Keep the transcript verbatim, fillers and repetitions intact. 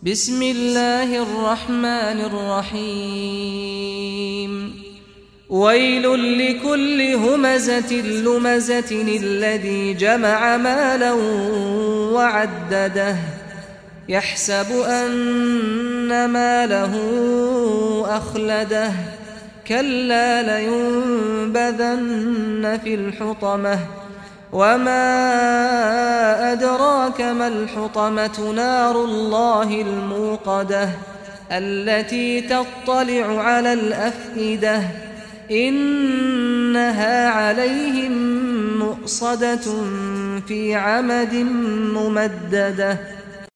بسم الله الرحمن الرحيم ويل لكل همزة لمزة الذي جمع مالا وعدده يحسب أن ماله أخلده كلا لينبذن في الحطمة وما أدراك ما الحطمة نار الله الموقدة التي تطلع على الأفئدة إنها عليهم مؤصدة في عمد ممددة